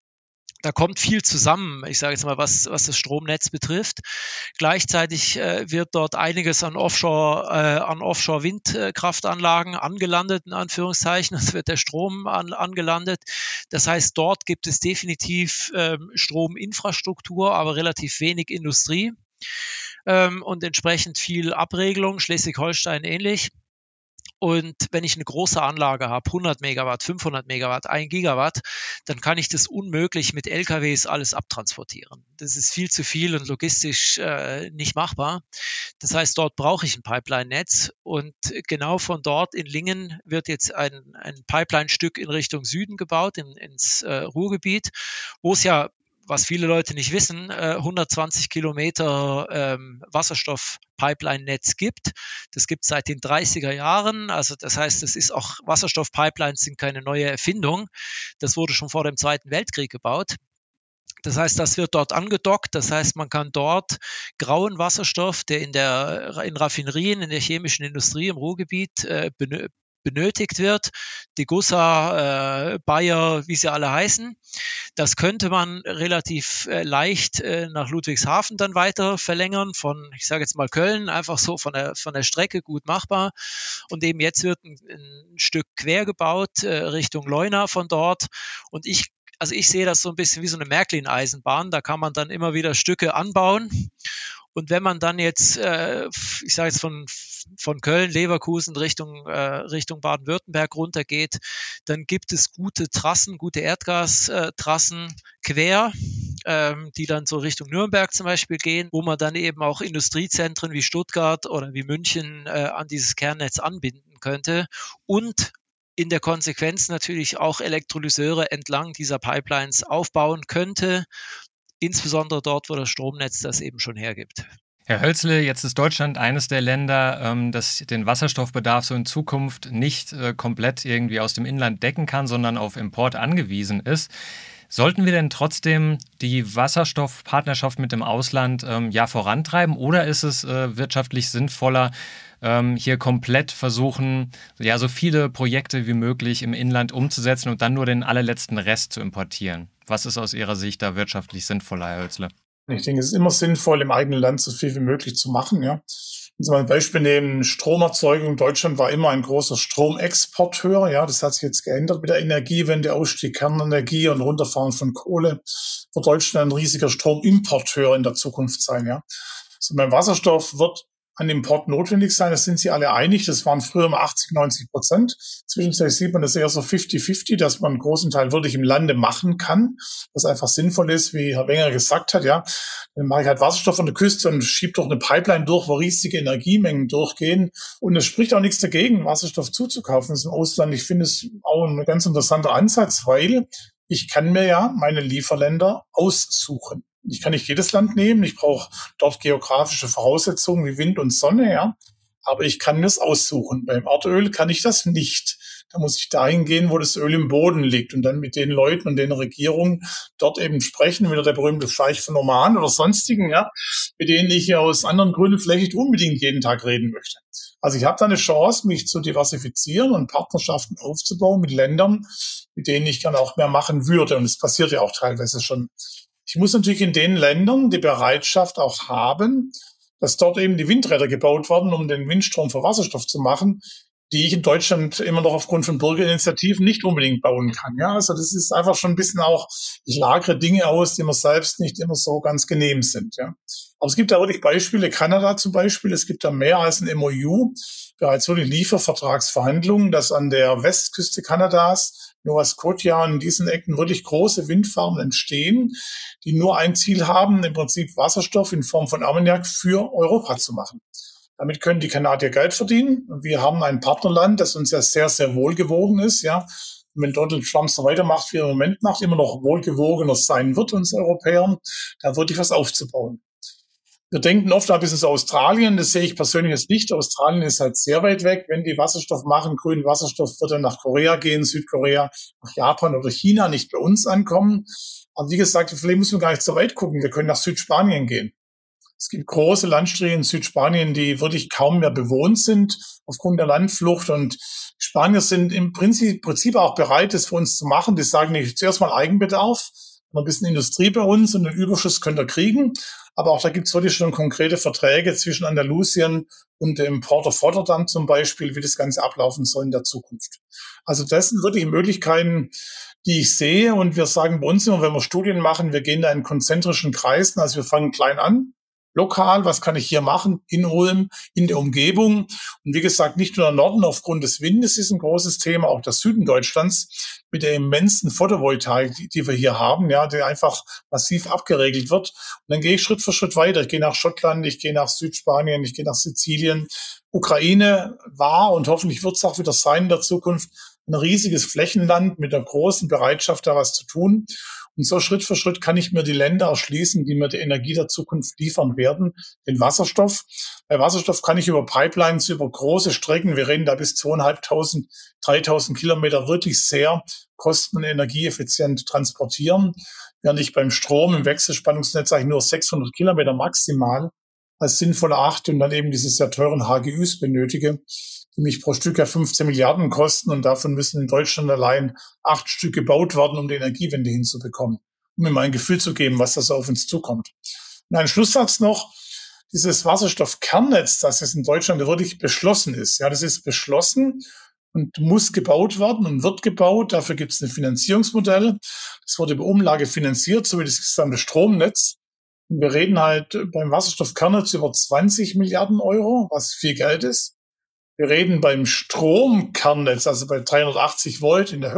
Da kommt viel zusammen, ich sage jetzt mal, was, was das Stromnetz betrifft. Gleichzeitig äh, wird dort einiges an Offshore, äh, an Offshore-Windkraftanlagen angelandet, in Anführungszeichen. Es wird der Strom an, angelandet. Das heißt, dort gibt es definitiv ähm, Strominfrastruktur, aber relativ wenig Industrie ähm, und entsprechend viel Abregelung, Schleswig-Holstein ähnlich. Und wenn ich eine große Anlage habe, hundert Megawatt, fünfhundert Megawatt, ein Gigawatt, dann kann ich das unmöglich mit L K Ws alles abtransportieren. Das ist viel zu viel und logistisch äh, nicht machbar. Das heißt, dort brauche ich ein Pipeline-Netz und genau von dort in Lingen wird jetzt ein, ein Pipeline-Stück in Richtung Süden gebaut, in, ins äh, Ruhrgebiet, wo es ja, was viele Leute nicht wissen, äh, hundertzwanzig Kilometer ähm, Wasserstoff-Pipeline-Netz gibt. Das gibt es seit den dreißiger Jahren. Also das heißt, es ist auch, Wasserstoff-Pipelines sind keine neue Erfindung. Das wurde schon vor dem Zweiten Weltkrieg gebaut. Das heißt, das wird dort angedockt. Das heißt, man kann dort grauen Wasserstoff, der in der in Raffinerien, in der chemischen Industrie im Ruhrgebiet äh, benö- benötigt wird, Degussa, äh, Bayer, wie sie alle heißen. Das könnte man relativ äh, leicht äh, nach Ludwigshafen dann weiter verlängern, von, ich sage jetzt mal Köln, einfach so von der, von der Strecke gut machbar. Und eben jetzt wird ein, ein Stück quer gebaut äh, Richtung Leuna von dort. Und ich Also ich sehe das so ein bisschen wie so eine Märklin-Eisenbahn. Da kann man dann immer wieder Stücke anbauen. Und wenn man dann jetzt, äh, ich sage jetzt von, von Köln, Leverkusen Richtung, äh, Richtung Baden-Württemberg runtergeht, dann gibt es gute Trassen, gute Erdgastrassen quer, ähm, die dann so Richtung Nürnberg zum Beispiel gehen, wo man dann eben auch Industriezentren wie Stuttgart oder wie München äh, an dieses Kernnetz anbinden könnte. Und in der Konsequenz natürlich auch Elektrolyseure entlang dieser Pipelines aufbauen könnte, insbesondere dort, wo das Stromnetz das eben schon hergibt. Herr Hölzle, jetzt ist Deutschland eines der Länder, ähm, das den Wasserstoffbedarf so in Zukunft nicht äh, komplett irgendwie aus dem Inland decken kann, sondern auf Import angewiesen ist. Sollten wir denn trotzdem die Wasserstoffpartnerschaft mit dem Ausland ähm, ja vorantreiben oder ist es äh, wirtschaftlich sinnvoller, ähm, hier komplett versuchen, ja so viele Projekte wie möglich im Inland umzusetzen und dann nur den allerletzten Rest zu importieren? Was ist aus Ihrer Sicht da wirtschaftlich sinnvoller, Herr Hölzle? Ich denke, es ist immer sinnvoll, im eigenen Land so viel wie möglich zu machen, ja. Wenn Sie mal ein Beispiel nehmen, Stromerzeugung. Deutschland war immer ein großer Stromexporteur, ja. Das hat sich jetzt geändert mit der Energiewende, Ausstieg Kernenergie und Runterfahren von Kohle. Wird Deutschland ein riesiger Stromimporteur in der Zukunft sein, ja. So, beim Wasserstoff wird an Import notwendig sein, das sind Sie alle einig. Das waren früher mal achtzig, neunzig Prozent. Zwischenzeitlich sieht man das eher so fifty fifty, dass man einen großen Teil wirklich im Lande machen kann, was einfach sinnvoll ist, wie Herr Wenger gesagt hat, ja. Dann mache ich halt Wasserstoff an der Küste und schiebe durch eine Pipeline durch, wo riesige Energiemengen durchgehen. Und es spricht auch nichts dagegen, Wasserstoff zuzukaufen. Das ist im Ausland. Ich finde es auch ein ganz interessanter Ansatz, weil ich kann mir ja meine Lieferländer aussuchen. Ich kann nicht jedes Land nehmen. Ich brauche dort geografische Voraussetzungen wie Wind und Sonne, ja. Aber ich kann mir es aussuchen. Beim Erdöl kann ich das nicht. Da muss ich dahin gehen, wo das Öl im Boden liegt und dann mit den Leuten und den Regierungen dort eben sprechen, wieder der berühmte Scheich von Oman oder sonstigen, ja, mit denen ich ja aus anderen Gründen vielleicht nicht unbedingt jeden Tag reden möchte. Also ich habe da eine Chance, mich zu diversifizieren und Partnerschaften aufzubauen mit Ländern, mit denen ich gerne auch mehr machen würde. Und es passiert ja auch teilweise schon. Ich muss natürlich in den Ländern die Bereitschaft auch haben, dass dort eben die Windräder gebaut werden, um den Windstrom für Wasserstoff zu machen, die ich in Deutschland immer noch aufgrund von Bürgerinitiativen nicht unbedingt bauen kann. Ja, also das ist einfach schon ein bisschen auch, ich lagere Dinge aus, die mir selbst nicht immer so ganz genehm sind. Ja, aber es gibt da wirklich Beispiele, Kanada zum Beispiel, es gibt da mehr als ein M O U, bereits wirklich Liefervertragsverhandlungen, dass an der Westküste Kanadas, Nova Scotia, in diesen Ecken wirklich große Windfarmen entstehen, die nur ein Ziel haben, im Prinzip Wasserstoff in Form von Ammoniak für Europa zu machen. Damit können die Kanadier Geld verdienen. Wir haben ein Partnerland, das uns ja sehr, sehr wohlgewogen ist, ja. Und wenn Donald Trump so weitermacht, wie er im Moment macht, immer noch wohlgewogener sein wird, uns Europäern, da wirklich was aufzubauen. Wir denken oft ein bisschen so Australien, das sehe ich persönlich jetzt nicht. Australien ist halt sehr weit weg. Wenn die Wasserstoff machen, grünen Wasserstoff, wird er nach Korea gehen, Südkorea, nach Japan oder China, nicht bei uns ankommen. Aber wie gesagt, vielleicht müssen wir gar nicht so weit gucken. Wir können nach Südspanien gehen. Es gibt große Landstriche in Südspanien, die wirklich kaum mehr bewohnt sind aufgrund der Landflucht. Und Spanier sind im Prinzip, Prinzip auch bereit, das für uns zu machen. Die sagen nicht zuerst mal Eigenbedarf. Noch ein bisschen Industrie bei uns und den Überschuss könnt ihr kriegen. Aber auch da gibt es wirklich schon konkrete Verträge zwischen Andalusien und dem Port of Rotterdam zum Beispiel, wie das Ganze ablaufen soll in der Zukunft. Also das sind wirklich Möglichkeiten, die ich sehe. Und wir sagen bei uns immer, wenn wir Studien machen, wir gehen da in konzentrischen Kreisen. Also wir fangen klein an. Lokal, was kann ich hier machen in Ulm, in der Umgebung? Und wie gesagt, nicht nur der Norden aufgrund des Windes ist ein großes Thema, auch der Süden Deutschlands mit der immensen Photovoltaik, die, die wir hier haben, ja, die einfach massiv abgeregelt wird. Und dann gehe ich Schritt für Schritt weiter. Ich gehe nach Schottland, ich gehe nach Südspanien, ich gehe nach Sizilien. Ukraine war und hoffentlich wird es auch wieder sein in der Zukunft ein riesiges Flächenland mit einer großen Bereitschaft, da was zu tun. Und so Schritt für Schritt kann ich mir die Länder erschließen, die mir die Energie der Zukunft liefern werden, den Wasserstoff. Bei Wasserstoff kann ich über Pipelines, über große Strecken, wir reden da bis zweitausendfünfhundert, dreitausend Kilometer, wirklich sehr kosten- und energieeffizient transportieren, während ich beim Strom im Wechselspannungsnetz eigentlich nur sechshundert Kilometer maximal als sinnvoll erachte und dann eben diese sehr teuren H G Üs benötige, die mich pro Stück ja fünfzehn Milliarden kosten und davon müssen in Deutschland allein acht Stück gebaut werden, um die Energiewende hinzubekommen, um mir mal ein Gefühl zu geben, was da so auf uns zukommt. Und ein Schlusssatz noch, dieses Wasserstoffkernnetz, das jetzt in Deutschland wirklich beschlossen ist, ja, das ist beschlossen und muss gebaut werden und wird gebaut. Dafür gibt es ein Finanzierungsmodell. Das wurde über Umlage finanziert, so wie das gesamte Stromnetz. Und wir reden halt beim Wasserstoffkernnetz über zwanzig Milliarden Euro, was viel Geld ist. Wir reden beim Stromkernnetz, also bei dreihundertachtzig Volt in der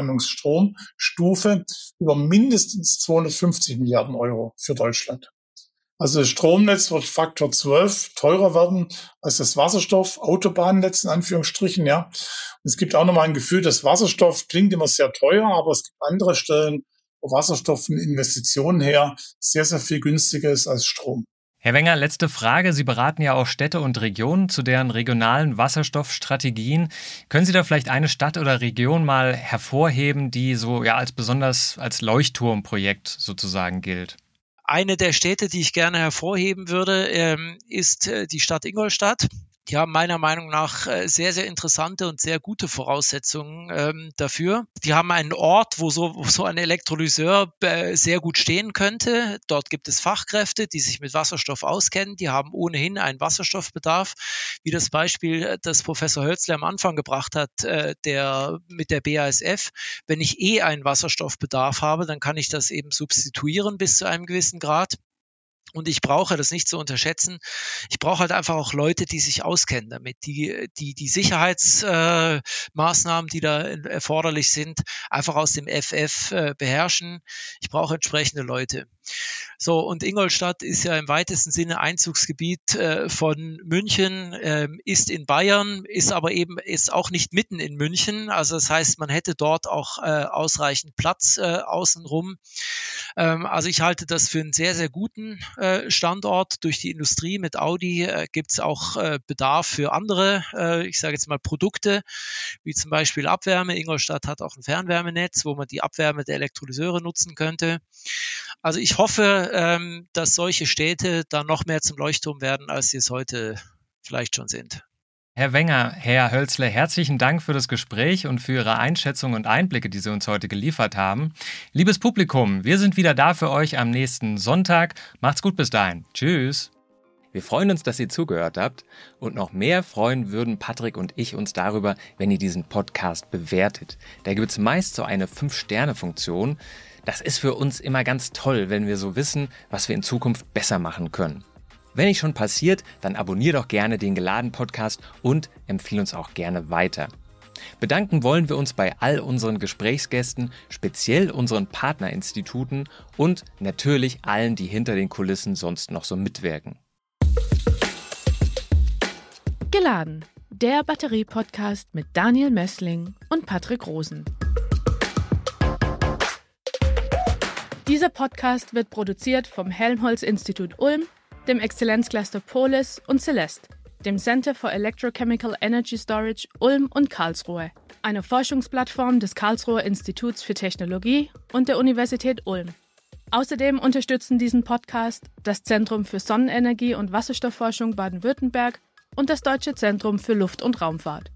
Höchstspannungsstromstufe, über mindestens zweihundertfünfzig Milliarden Euro für Deutschland. Also das Stromnetz wird Faktor zwölf teurer werden als das Wasserstoff-Autobahnnetz in Anführungsstrichen, ja. Und es gibt auch nochmal ein Gefühl, dass Wasserstoff klingt immer sehr teuer, aber es gibt andere Stellen, wo Wasserstoff von Investitionen her sehr, sehr viel günstiger ist als Strom. Herr Wenger, letzte Frage. Sie beraten ja auch Städte und Regionen zu deren regionalen Wasserstoffstrategien. Können Sie da vielleicht eine Stadt oder Region mal hervorheben, die so ja als besonders als Leuchtturmprojekt sozusagen gilt? Eine der Städte, die ich gerne hervorheben würde, ähm, ist äh, die Stadt Ingolstadt. Die haben meiner Meinung nach sehr, sehr interessante und sehr gute Voraussetzungen ähm, dafür. Die haben einen Ort, wo so, wo so ein Elektrolyseur äh, sehr gut stehen könnte. Dort gibt es Fachkräfte, die sich mit Wasserstoff auskennen. Die haben ohnehin einen Wasserstoffbedarf, wie das Beispiel, das Professor Hölzle am Anfang gebracht hat, äh, der mit der B A S F. Wenn ich eh einen Wasserstoffbedarf habe, dann kann ich das eben substituieren bis zu einem gewissen Grad. Und ich brauche das nicht zu unterschätzen. Ich brauche halt einfach auch Leute, die sich auskennen damit, die die, die Sicherheitsmaßnahmen, äh, die da erforderlich sind, einfach aus dem F F äh, beherrschen. Ich brauche entsprechende Leute. So, und Ingolstadt ist ja im weitesten Sinne Einzugsgebiet äh, von München, äh, ist in Bayern, ist aber eben ist auch nicht mitten in München. Also das heißt, man hätte dort auch äh, ausreichend Platz äh, außenrum. Ähm, also ich halte das für einen sehr, sehr guten äh, Standort. Durch die Industrie mit Audi äh, gibt es auch äh, Bedarf für andere, äh, ich sage jetzt mal Produkte, wie zum Beispiel Abwärme. Ingolstadt hat auch ein Fernwärmenetz, wo man die Abwärme der Elektrolyseure nutzen könnte. Also ich hoffe, ähm, dass solche Städte dann noch mehr zum Leuchtturm werden, als sie es heute vielleicht schon sind. Herr Wenger, Herr Hölzle, herzlichen Dank für das Gespräch und für Ihre Einschätzung und Einblicke, die Sie uns heute geliefert haben. Liebes Publikum, wir sind wieder da für euch am nächsten Sonntag. Macht's gut bis dahin. Tschüss. Wir freuen uns, dass ihr zugehört habt und noch mehr freuen würden Patrick und ich uns darüber, wenn ihr diesen Podcast bewertet. Da gibt es meist so eine fünf Sterne Funktion. Das ist für uns immer ganz toll, wenn wir so wissen, was wir in Zukunft besser machen können. Wenn nicht schon passiert, dann abonnier doch gerne den Geladen-Podcast und empfehle uns auch gerne weiter. Bedanken wollen wir uns bei all unseren Gesprächsgästen, speziell unseren Partnerinstituten und natürlich allen, die hinter den Kulissen sonst noch so mitwirken. Geladen, der Batterie-Podcast mit Daniel Messling und Patrick Rosen. Dieser Podcast wird produziert vom Helmholtz-Institut Ulm, dem Exzellenzcluster Polis und Celeste, dem Center for Electrochemical Energy Storage Ulm und Karlsruhe, einer Forschungsplattform des Karlsruher Instituts für Technologie und der Universität Ulm. Außerdem unterstützen diesen Podcast das Zentrum für Sonnenenergie und Wasserstoffforschung Baden-Württemberg und das Deutsche Zentrum für Luft- und Raumfahrt.